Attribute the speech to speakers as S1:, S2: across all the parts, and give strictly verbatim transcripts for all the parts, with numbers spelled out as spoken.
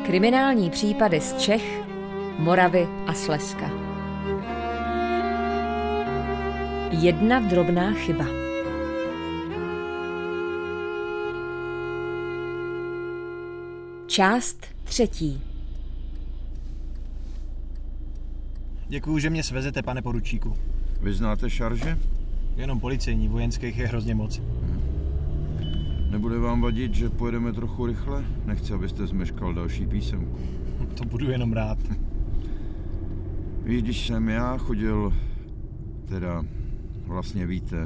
S1: Kriminální případy z Čech, Moravy a Slezska. Jedna drobná chyba. Část třetí.
S2: Děkuju, že mě svezete, pane poručíku.
S3: Vy znáte šarže?
S2: Jenom policejní, vojenských je hrozně moc.
S3: Hmm. Nebude vám vadit, že pojedeme trochu rychle? Nechci, abyste zmeškal další písemku.
S2: To budu jenom rád.
S3: Víš, když jsem já chodil, teda vlastně víte,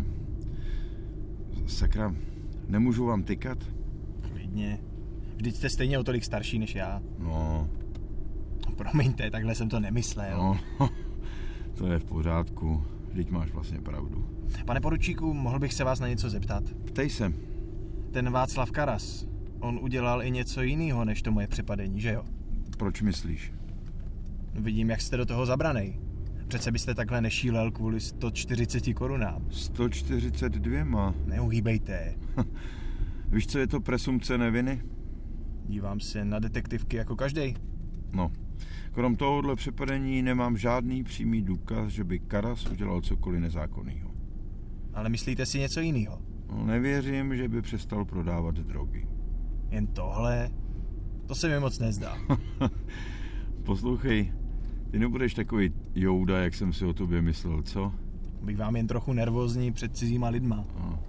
S3: sakra, nemůžu vám tykat?
S2: Klidně. Vždyť jste stejně o tolik starší než já.
S3: No.
S2: Promiňte, takhle jsem to nemyslel.
S3: No, to je v pořádku. Vždyť máš vlastně pravdu.
S2: Pane poručíku, mohl bych se vás na něco zeptat?
S3: Ptej se.
S2: Ten Václav Karas, on udělal i něco jiného než to moje přepadení, že jo?
S3: Proč myslíš?
S2: Vidím, jak jste do toho zabranej. Přece byste takhle nešílel kvůli sto čtyřicet korunám.
S3: sto čtyřicet dva.
S2: Neuhýbejte.
S3: Víš, co je to presumpce neviny?
S2: Dívám se na detektivky jako každej.
S3: No, krom tohohle přepadení nemám žádný přímý důkaz, že by Karas udělal cokoliv nezákonného.
S2: Ale myslíte si něco jiného?
S3: No, nevěřím, že by přestal prodávat drogy.
S2: Jen tohle? To se mi moc nezdá.
S3: Poslouchej, ty nebudeš takový jouda, jak jsem si o tobě myslel, co?
S2: Bych vám jen trochu nervózní před cizíma lidma.
S3: No.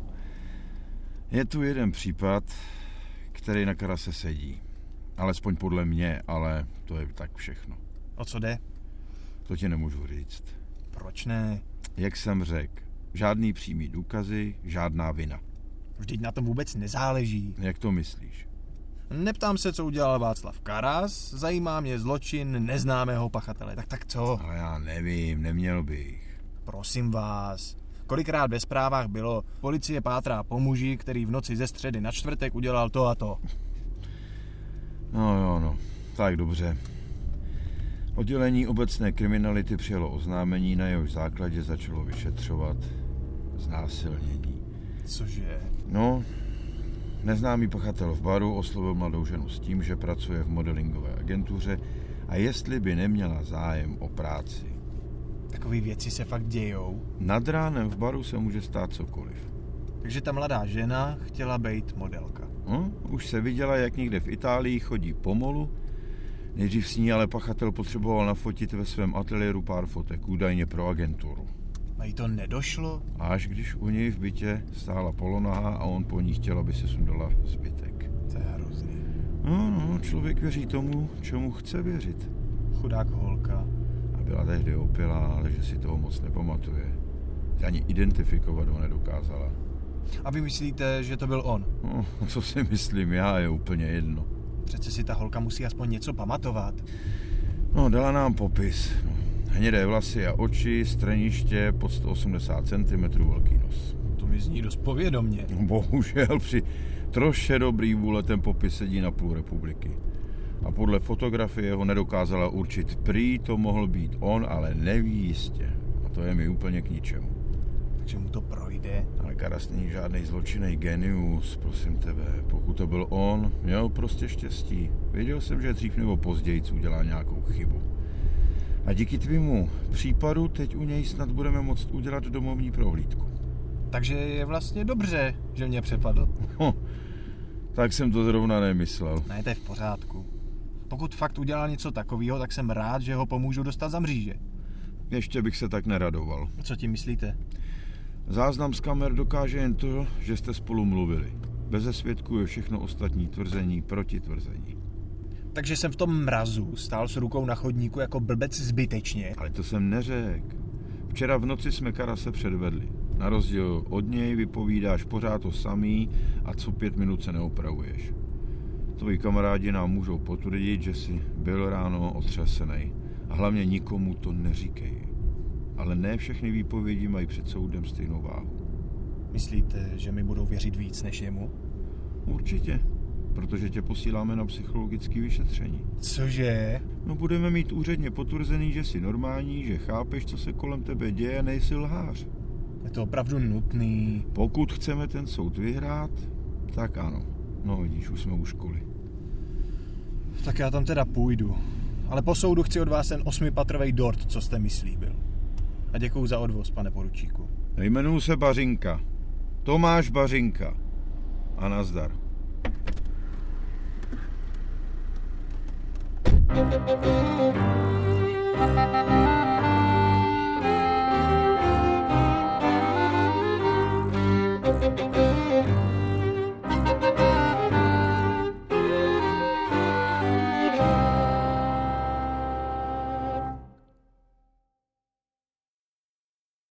S3: Je tu jeden případ, který na Karase sedí. Alespoň podle mě, ale to je tak všechno.
S2: O co jde?
S3: To ti nemůžu říct.
S2: Proč ne?
S3: Jak jsem řekl, žádný přímý důkazy, žádná vina.
S2: Vždyť na tom vůbec nezáleží.
S3: Jak to myslíš?
S2: Neptám se, co udělal Václav Karas, zajímá mě zločin neznámého pachatele. Tak tak co?
S3: Ale já nevím, neměl bych.
S2: Prosím vás. Kolikrát ve zprávách bylo, policie pátrá po muži, který v noci ze středy na čtvrtek udělal to a to.
S3: No jo, no. Tak dobře. Oddělení obecné kriminality přijalo oznámení, na jehož základě začalo vyšetřovat znásilnění.
S2: Cože?
S3: No, neznámý pachatel v baru oslovil mladou ženu s tím, že pracuje v modelingové agentuře a jestli by neměla zájem o práci.
S2: Takové věci se fakt dějou.
S3: Nad ránem v baru se může stát cokoliv.
S2: Takže ta mladá žena chtěla být modelka.
S3: No, už se viděla, jak někde v Itálii chodí pomolu. Nejdřív s ní ale pachatel potřeboval nafotit ve svém ateliéru pár fotek, údajně pro agenturu.
S2: A jí to nedošlo?
S3: Až když u něj v bytě stála polonaha a on po ní chtěl, aby se sundala zbytek.
S2: To je hrozný.
S3: No, no, člověk věří tomu, čemu chce věřit.
S2: Chudák holka.
S3: A byla tehdy opilá, ale že si toho moc nepamatuje. Ani identifikovat ho nedokázala.
S2: A vy myslíte, že to byl on?
S3: No, co si myslím já, je úplně jedno.
S2: Přece si ta holka musí aspoň něco pamatovat.
S3: No, dala nám popis. No, hnědé vlasy a oči, streniště, pod sto osmdesát centimetrů velký nos.
S2: To mi zní dost povědomně.
S3: No, bohužel při troše dobrý vůle ten popis sedí na půl republiky. A podle fotografie ho nedokázala určit. Prý to mohl být on, ale neví jistě. A to je mi úplně k ničemu.
S2: Takže mu to projde.
S3: Ale Karas není žádný zločinný genius, prosím tebe. Pokud to byl on, měl prostě štěstí. Věděl jsem, že dřív nebo později udělá nějakou chybu. A díky tvému případu teď u něj snad budeme moct udělat domovní prohlídku.
S2: Takže je vlastně dobře, že mě přepadl.
S3: No, tak jsem to zrovna nemyslel.
S2: Ne, to je v pořádku. Pokud fakt udělal něco takového, tak jsem rád, že ho pomůžu dostat za mříže.
S3: Ještě bych se tak neradoval.
S2: Co tím myslíte?
S3: Záznam z kamer dokáže jen to, že jste spolu mluvili. Beze svědků je všechno ostatní tvrzení proti tvrzení.
S2: Takže jsem v tom mrazu stál s rukou na chodníku jako blbec zbytečně.
S3: Ale to jsem neřekl. Včera v noci jsme Karase předvedli. Na rozdíl od něj vypovídáš pořád to samý a co pět minut se neopravuješ. Tvoji kamarádi nám můžou potvrdit, že jsi byl ráno otřesený. A hlavně nikomu to neříkej. Ale ne všechny výpovědi mají před soudem stejnou váhu.
S2: Myslíte, že mi budou věřit víc než jemu?
S3: Určitě, protože tě posíláme na psychologické vyšetření.
S2: Cože?
S3: No budeme mít úředně potvrzený, že jsi normální, že chápeš, co se kolem tebe děje, nejsi lhář.
S2: Je to opravdu nutný.
S3: Pokud chceme ten soud vyhrát, tak ano. No vidíš, už jsme u školy.
S2: Tak já tam teda půjdu. Ale po soudu chci od vás ten osmipatrovej dort, co jste mi slíbil. A děkuju za odvoz, pane poručíku.
S3: Jmenuji se Bařinka. Tomáš Bařinka. A nazdar.
S4: Thank you.